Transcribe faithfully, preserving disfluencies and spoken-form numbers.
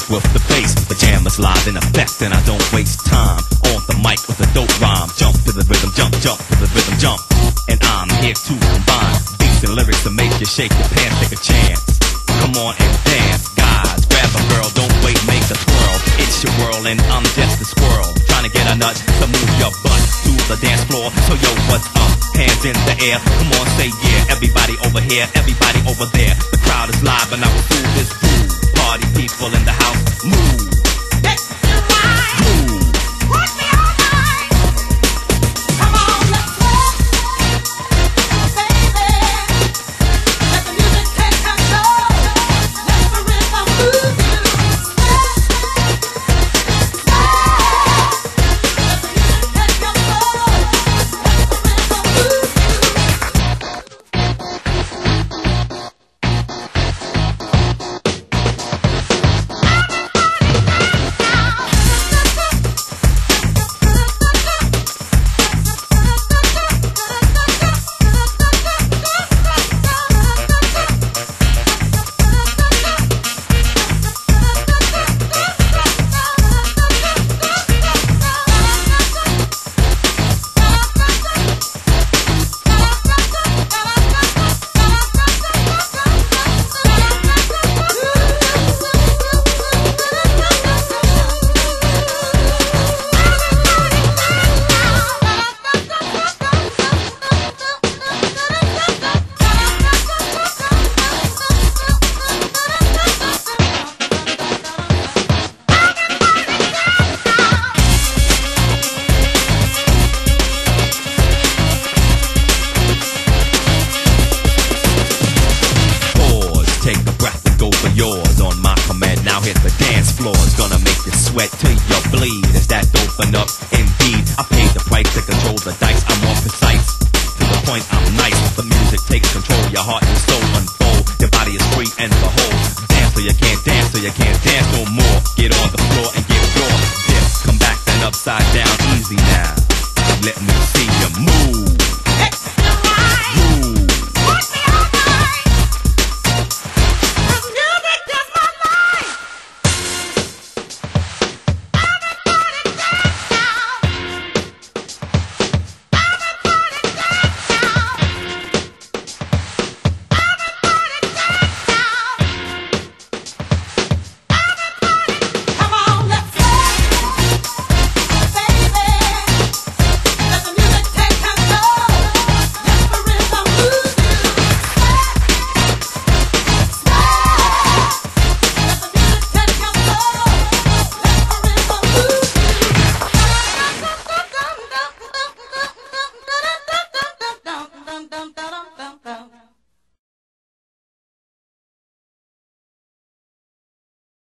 with the bass. The jam is live in effect and I don't waste time. On the mic with a dope rhyme. Jump to the rhythm, jump, jump to the rhythm, jump. And I'm here to combine beats and lyrics to make you shake your pants, take a chance. Come on and dance, guys. Grab a girl, don't wait, make a twirl. It's your world and I'm just a squirrel. Trying to get a nut to move your butt to the dance floor. So yo, what's up? Hands in the air. Come on, say yeah. Everybody over here, everybody over there. The crowd is live and I will do this groove. Party people in the house, move. Let's do right. Move. Rock me all night. Come on, let's rock, baby. Let the music take control. Let the rhythm move you. Let the music take control. Let the rhythm move yours on my command. Now hit the dance floor. It's gonna make you sweat till you bleed. Is that open up? Indeed, I paid the price to control the dice. I'm more precise. To the point, I'm nice. The music takes control. Your heart and soul unfold. Your body is free and behold. Dance till you can't dance till you can't dance no more. Get on the floor and get raw. Dip, come back then upside down. Easy now. Let me see you move.